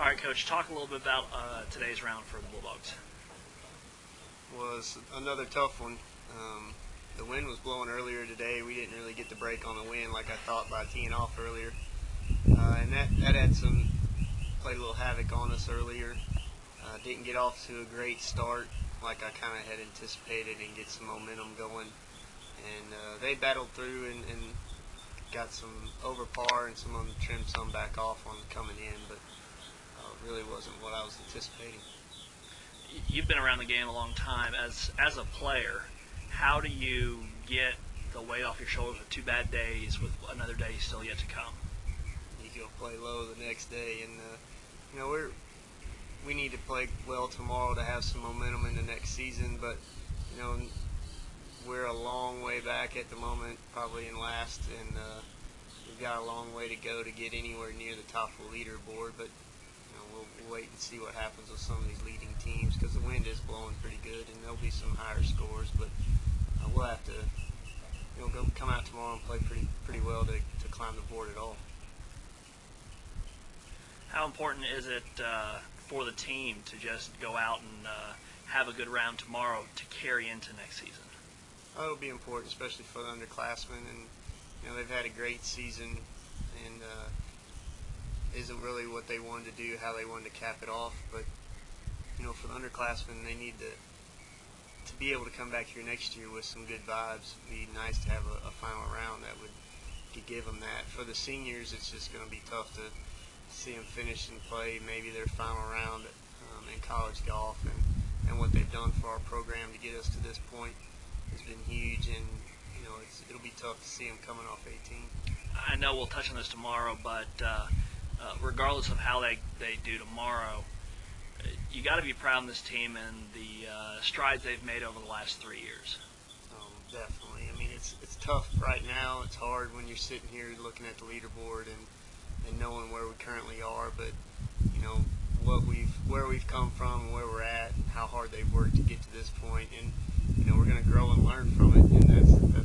All right, Coach, talk a little bit about today's round for the Bulldogs. Was another tough one. The wind was blowing earlier today. We didn't really get the break on the wind like I thought by teeing off earlier. And that had played a little havoc on us earlier. Didn't get off to a great start like I kind of had anticipated and get some momentum going. And they battled through and got some over par, and some of them trimmed some back off on coming in, but really wasn't what I was anticipating. You've been around the game a long time. As a player, how do you get the weight off your shoulders with 2 bad days with another day still yet to come? You go play low the next day, and we need to play well tomorrow to have some momentum in the next season, but we're a long way back at the moment, probably in last, and we've got a long way to go to get anywhere near the top of the leaderboard, but we'll wait and see what happens with some of these leading teams, because the wind is blowing pretty good and there'll be some higher scores, but we'll have to come out tomorrow and play pretty well to climb the board at all. How important is it for the team to just go out and have a good round tomorrow to carry into next season? It'll be important, especially for the underclassmen, and they've had a great season, and isn't really what they wanted to do, how they wanted to cap it off, but for the underclassmen, they need to be able to come back here next year with some good vibes. It'd be nice to have a final round that could give them that. For the seniors, it's just going to be tough to see them finish and play maybe their final round in college golf, and what they've done for our program to get us to this point has been huge, and it'll be tough to see them coming off 18. I know we'll touch on this tomorrow, but regardless of how they do tomorrow, you got to be proud of this team and the strides they've made over the last 3 years. Definitely. I mean, it's tough right now. It's hard when you're sitting here looking at the leaderboard and knowing where we currently are, but where we've come from and where we're at, and how hard they've worked to get to this point, and we're going to grow and learn from it, and that's